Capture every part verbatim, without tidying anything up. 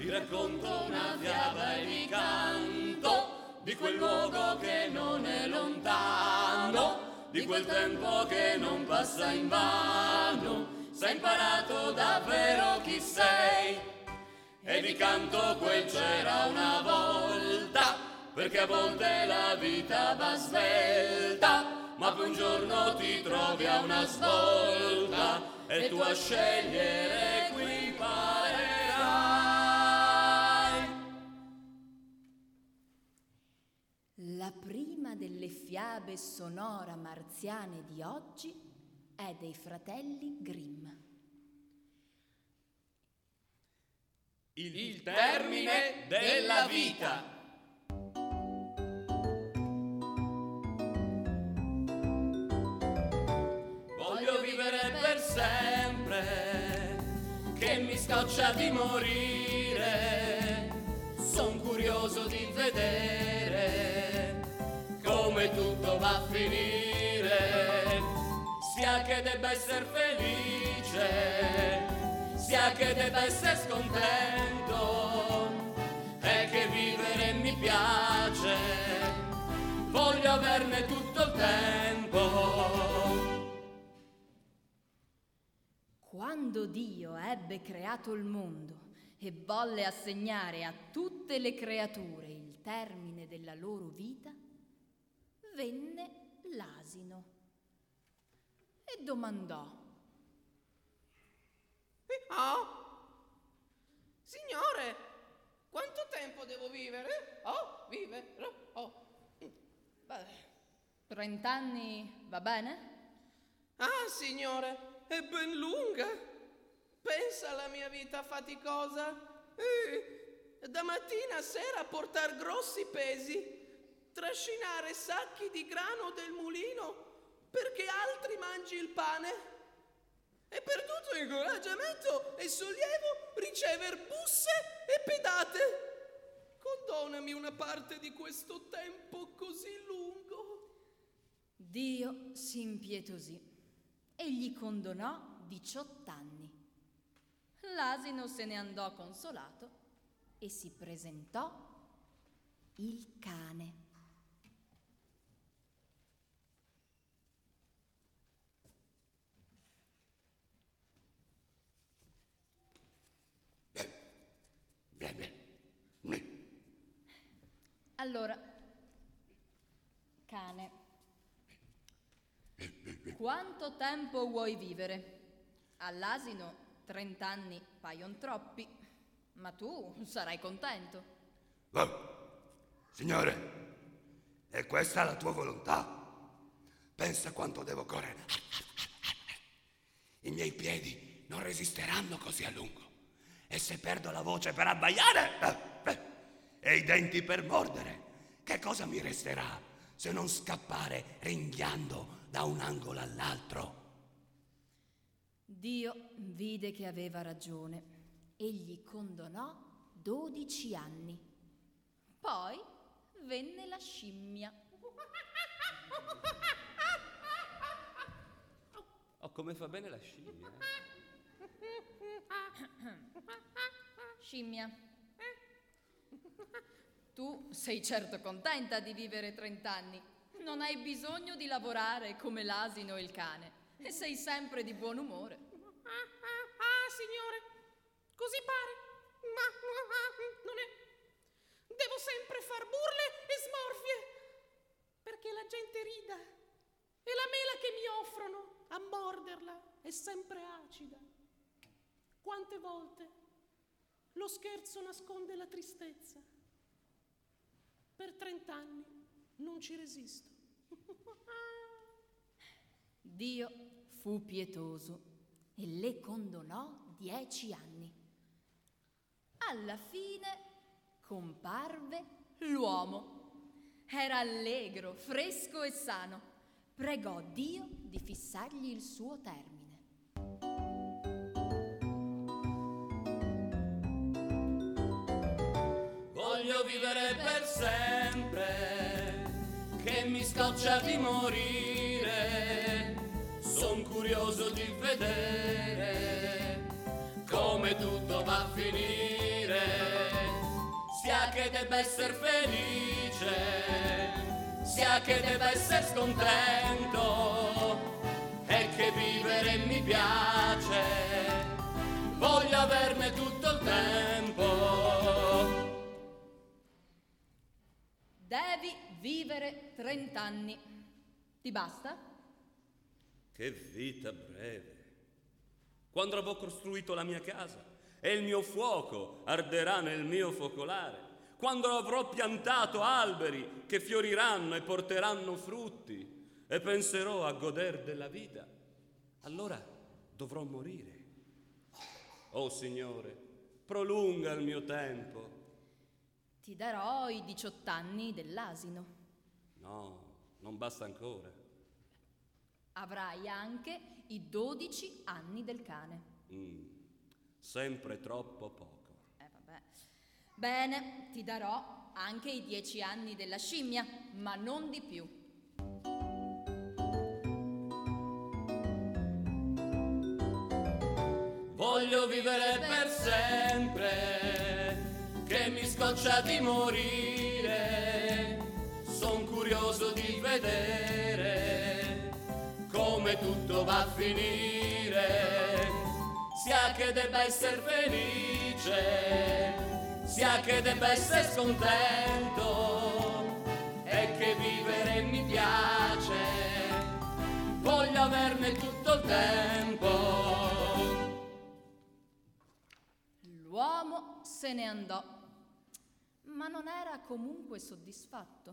vi racconto una fiaba e vi canto di quel luogo che non è lontano, di quel tempo che non passa in vano. Se hai imparato davvero chi sei, e vi canto quel c'era una volta, perché a volte la vita va svelta, ma poi un giorno ti trovi a una svolta e tu a scegliere qui imparerai. La prima delle fiabe sonora marziane di oggi è dei fratelli Grimm. Il, Il termine della vita. Voglio vivere per sempre, che mi scoccia di morire. Son curioso di vedere come tutto va a finire. Sia che debba essere felice, sia che debba essere scontento, e che vivere mi piace, voglio averne tutto il tempo. Quando Dio ebbe creato il mondo e volle assegnare a tutte le creature il termine della loro vita, venne l'asino e domandò: Oh, signore, quanto tempo devo vivere? Oh, viverò. Oh. Beh. Trent'anni va bene? Ah, signore, è ben lunga. Pensa alla mia vita faticosa. Eh, da mattina a sera a portar grossi pesi, trascinare sacchi di grano del mulino perché altri mangi il pane, e per tutto incoraggiamento e sollievo ricever busse e pedate. Condonami una parte di questo tempo così lungo. Dio si impietosì e gli condonò diciotto anni. L'asino se ne andò consolato e si presentò il cane. Allora, cane, quanto tempo vuoi vivere? All'asino trent'anni paion troppi, ma tu sarai contento. Oh, signore, è questa la tua volontà? Pensa quanto devo correre. I miei piedi non resisteranno così a lungo. E se perdo la voce per abbaiare eh, eh, e i denti per mordere, che cosa mi resterà se non scappare ringhiando da un angolo all'altro? Dio vide che aveva ragione e gli condonò dodici anni. Poi venne la scimmia. Oh, come fa bene la scimmia. Scimmia, tu sei certo contenta di vivere trent'anni. Non hai bisogno di lavorare come l'asino e il cane e sei sempre di buon umore. Ah, signore, così pare, ma non è. Devo sempre far burle e smorfie perché la gente rida e la mela che mi offrono a morderla è sempre acida. Quante volte lo scherzo nasconde la tristezza. Per trent'anni non ci resisto. Dio fu pietoso e le condonò dieci anni. Alla fine comparve l'uomo. Era allegro, fresco e sano. Pregò Dio di fissargli il suo termine. Voglio vivere per sempre, che mi scoccia di morire. Son curioso di vedere come tutto va a finire. che debba essere felice, sia che debba essere scontento, e che vivere mi piace, voglio averne tutto il tempo. Devi vivere trent'anni. Ti basta? Che vita breve! Quando avrò costruito la mia casa e il mio fuoco arderà nel mio focolare, quando avrò piantato alberi che fioriranno e porteranno frutti, e penserò a goder della vita, allora dovrò morire. Oh Signore, prolunga il mio tempo. Ti darò i diciotto anni dell'asino. No, non basta ancora. Avrai anche i dodici anni del cane. Mm, sempre troppo poco. Eh, vabbè. Bene, ti darò anche i dieci anni della scimmia, ma non di più. Voglio vivere per sempre, che mi scoccia di morire. Son curioso di vedere come tutto va a finire. Sia che debba essere felice, sia che debba essere scontento, e che vivere mi piace, voglio averne tutto il tempo. L'uomo se ne andò, ma non era comunque soddisfatto.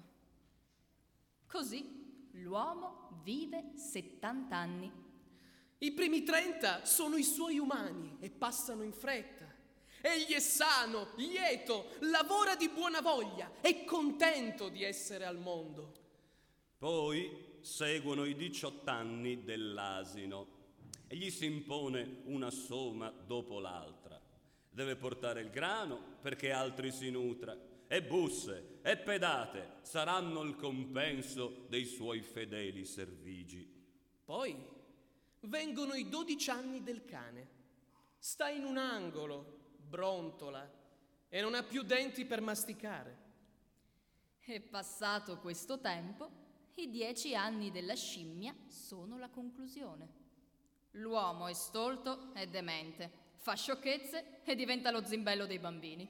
Così l'uomo vive settanta anni. I primi trenta sono i suoi umani e passano in fretta. Egli è sano, lieto, lavora di buona voglia, è contento di essere al mondo. Poi seguono i diciotto anni dell'asino e gli si impone una soma dopo l'altra. Deve portare il grano perché altri si nutra, e busse e pedate saranno il compenso dei suoi fedeli servigi. Poi vengono i dodici anni del cane. Sta in un angolo, brontola e non ha più denti per masticare. E passato questo tempo, i dieci anni della scimmia sono la conclusione. L'uomo è stolto e demente, fa sciocchezze e diventa lo zimbello dei bambini.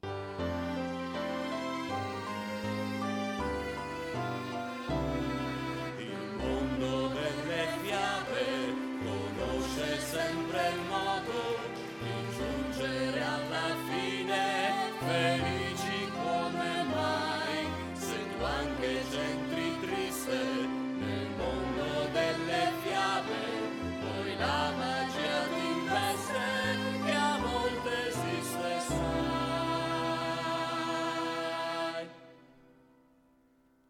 Il mondo delle fiabe conosce sempre il modo di giungere alla fine felici come mai, se tu anche gente